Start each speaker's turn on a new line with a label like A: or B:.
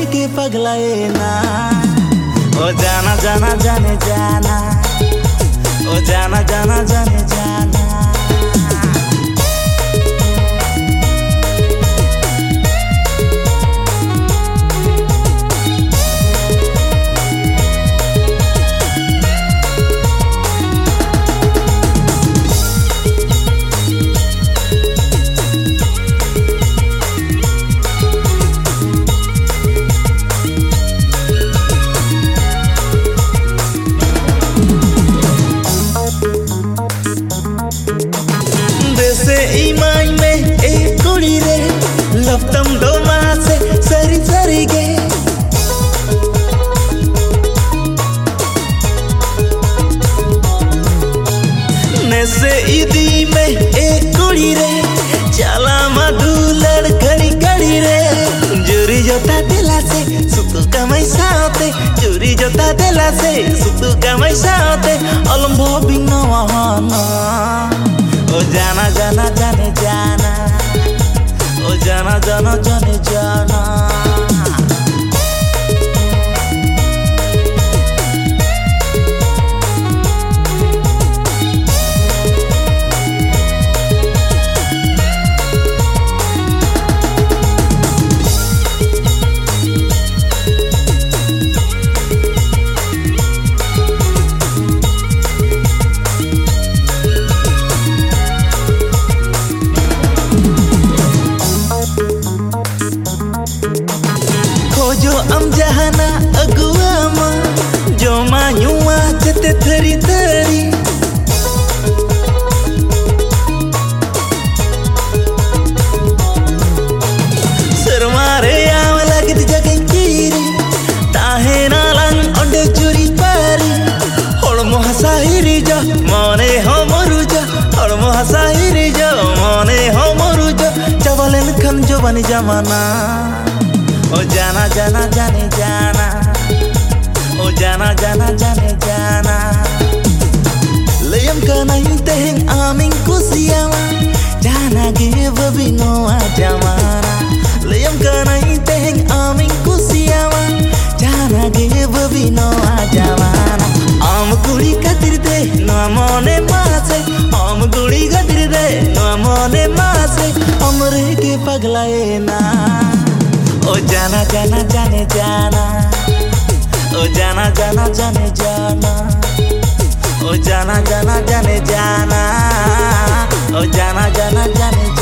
A: के पगलाए ना। ओ जाना जाना जाने जाना, ओ जाना जाना जाने जाना। इमाई में एक कुड़ी रे लफ्तम दो माह से सरी सरी गे। नसे ईदी में एक कुड़ी रे चला मधुलड़ घड़ी घड़ी रे। चोरी जोता दिला से सुतु कमाई साते, चोरी जोता दिला से सुतु कमाई साते। अलम्भो बिना वहाना ओ जाना जाना जाने जाना, ओ जाना जाना जाने जाना। जो अम जहाना अगुआ मा जो मायुआ चते थरी थरी। सरमारे आव लगत जगन कीरी ताहे नालंग ओंडे चुरी पारी। होड़मो हसाहिरी जो मने हो मरुजो, होड़मो हसाहिरी जो मने हो मरुजो। चवलन खन जो बन जमाना ओ जाना जाना जाने जाना, ओ जाना जाना जाने जाना। Leyam kanai teheng aming kusiawa jana ge babino ajamana। Leyam kanai teheng aming kusiawa jana ge babino ajamana। Am guri katir de no mone maase, am guri katir de no mone maase। Amre ke paglae na ओ जाना जाना जाने जाना, ओ जाना जाना जाने जाना, ओ जाना जाना जाने जाना, ओ जाना जाना जाने